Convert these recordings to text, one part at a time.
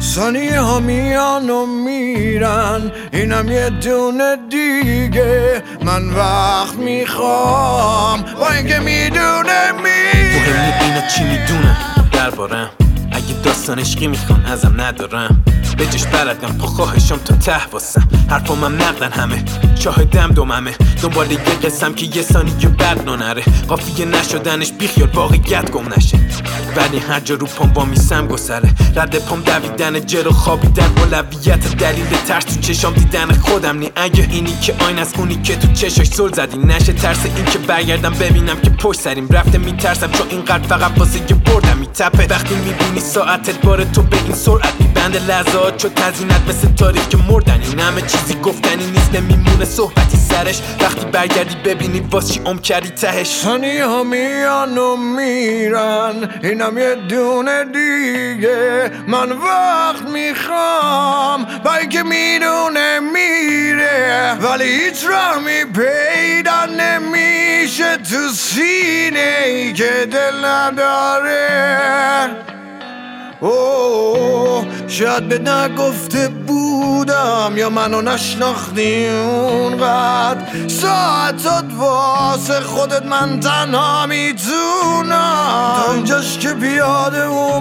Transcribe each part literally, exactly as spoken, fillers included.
ثانیه ها میان و میرن، اینم یه دونه دیگه. من وقت میخوام با اینکه میدونه میره. مهم نی اینا چی میدونن دربارم، اگه داستان عشقی میخوان ازم ندارم. به جش بردم پا خواهشم تا ته واسم، حرفام هم نقدن همه، شاهدم دوممه. دنبال یه قسم که یه ثانیه بعد ننره، قافیه نشدنش بیخیال واقعیت گم نشه. ولی هر جا رو پام با میسم گسره، رد پام دویدن جر و خوابیدن، اولویت دلیل ترس تو چشام دیدن خودم نی. اگه اینی که آین از اونی که تو چشاش زل زدی نشه، ترس این که برگردم ببینم که پشت سریم رفته. میترسم چون این قلب فقط واسه یه بردم میتپه. وقتی میبینی ساعتت بار تو به این سرعت میبنده لحظات چو تزینت مثل تاریخ که مردن. این همه چیزی گفتنی نیست، نمیمونه صحبتی سرش. وقتی برگردی ببینی واس چی ام کردی تهش. ثانیه ها میان و میرن، اینم یه دونه دیگه. من وقت میخوام با اینکه میدونه میره، ولی هیچ راهی پیدا نمیشه تو سینه ای که دل نداره. اوه شاید به نگفته بودم یا منو نشناختی اونقدر. ساعتات واسه خودت من تنها میتونم. تا اینجاش که پیاده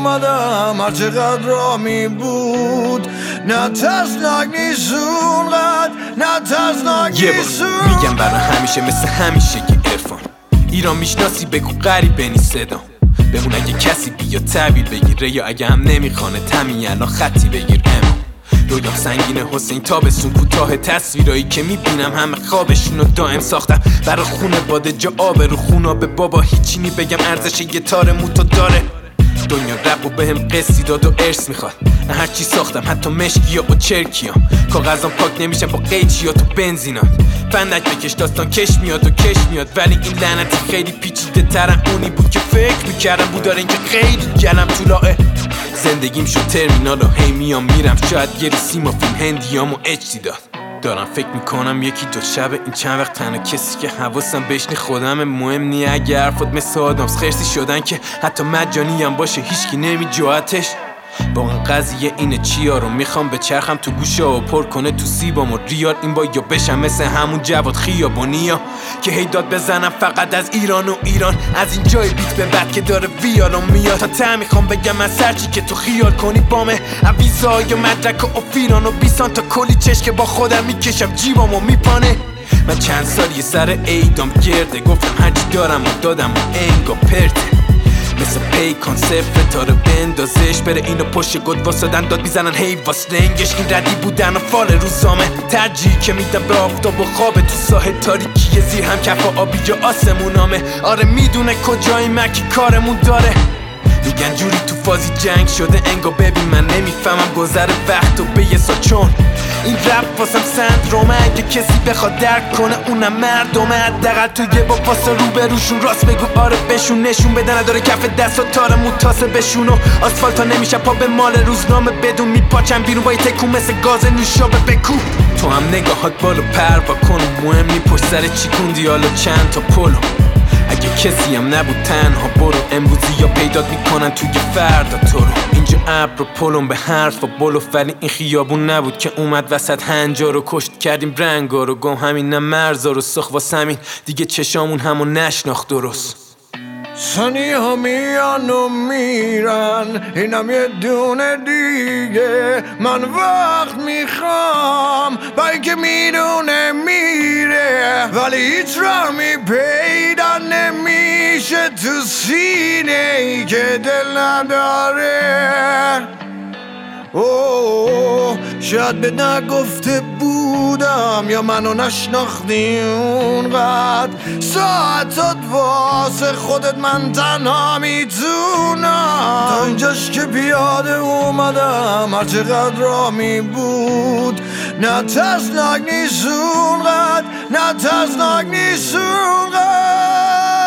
اومدم هر چقدر راه می بود، نه ترسناک نیست اونقدر، نه ترسناک نیست اونقدر. میگم برای همیشه مثل همیشه که عرفان ایران میشناسی بگو غریبه نیست صدام. بمون اگه کسی بیا تعبیر بگیره، یا اگه هم نمیخوانه تمی الان خطی بگیر. اما رویام سنگینه حسین تابستون کوتاه، تصویرایی که میبینم همه خوابشونو دائم ساختم. برا خونه باده جا آب رو خونا به بابا هیچی نی بگم ارزش یه تار موتو داره. دنیا رب و بهم قصی داد و ارث میخواد، نه هرچی ساختم حتی مشکی و چرکیام. کاغذام پاک نمیشن با قیچیات و بنزینات. فندک بکش داستان کش میاد و کش میاد، ولی این لعنتی خیلی پیچیده ترن اونی بود که فکر میکردم بود. داره اینکه خیلی گلم طولاه زندگیم شد ترمینال و هی میام میرم. شاید یه ریسی ما فیلم هندیامو اچ داد. دارم فکر میکنم یکی دو شب این چند وقت تنها کسی که حواسم بهش نی خودم. مهم نی اگه حرفات مثل آدامس خرسی شدن که حتی مجانی هم باشه هیچکی نمی جواتش. با این قضیه اینه چیا رو میخوام به چرخم تو گوشا و پر کنه تو سیبام و ریال. این با یا بشم مثل همون جواد خیابونیا که هی داد بزنم فقط از ایران و ایران. از این جای بیت به بعد که داره ویالو میاد. تا ته میخوام بگم از سرچی که تو خیال کنی بامه. عویزای و مدرک و افیران و بیسان تا کلی چشم که با خودم میکشم جیبامو میپانه. من چند سال یه سر ایدام گرده، گفتم هرچی دارم و دادم و انگا پرته. مثل پیکان صفر تاره بندازش بره اینو پشت گد واسدن داد میزنن هی واس لنگش. این ردی بودن و فال روزامه، ترجیحی که میدم به آفتاب و خواب تو ساحل تاریکی زیر هم کف و آبی جا آسمونامه. آره میدونه کجایی مکی کارمون داره. میگن جوری تو فازی جنگ شده انگا ببین من نمیفهمم گذر وقت و به یه سال. چون این رپ واسم سندرومه، اگه کسی بخواد درک کنه اونم مردمه. حداقل تو یه با واسه رو بروشون راست بگو آره بشون. نشون بده نداره کف دست و تار موتاسه بشون و آسفالتا نمیشه پا به مال روزنامه بدون میپاچم بیرون با یه تکون مثل گاز نوشابه بکو. تو هم نگاهات بالو پروا کن و مهم نی پشت سر چی کوندی حالا چند تا پلو. اگه کسی هم نبود تنها برو، امروزی یا پیدات میکنن توی فردا تو رو. اینجا ابر و پلم به حرف و بلو، ولی این خیابون نبود که اومد وسط هنجا رو کشت کردیم رنگا رو. گم همین نه مرزا رو سخ واسه همین دیگه چشامون همو نشناخت درست. ثانیه ها میان و میرن، اینم یه دونه دیگه. من وقت میخوام با اینکه میدونه میره، ولی هیچ راهی پیدا نمیشه تو سینه ای که دل نداره. اوه شاید به نگفته بودم یا منو نشناختی اونقدر. ساعتات واسه خودت من تنها میتونم. تا اینجاش که پیاده اومدم هر چقدر راه می بود، نه ترسناک نیست اونقدر، نه ترسناک نیست اونقدر.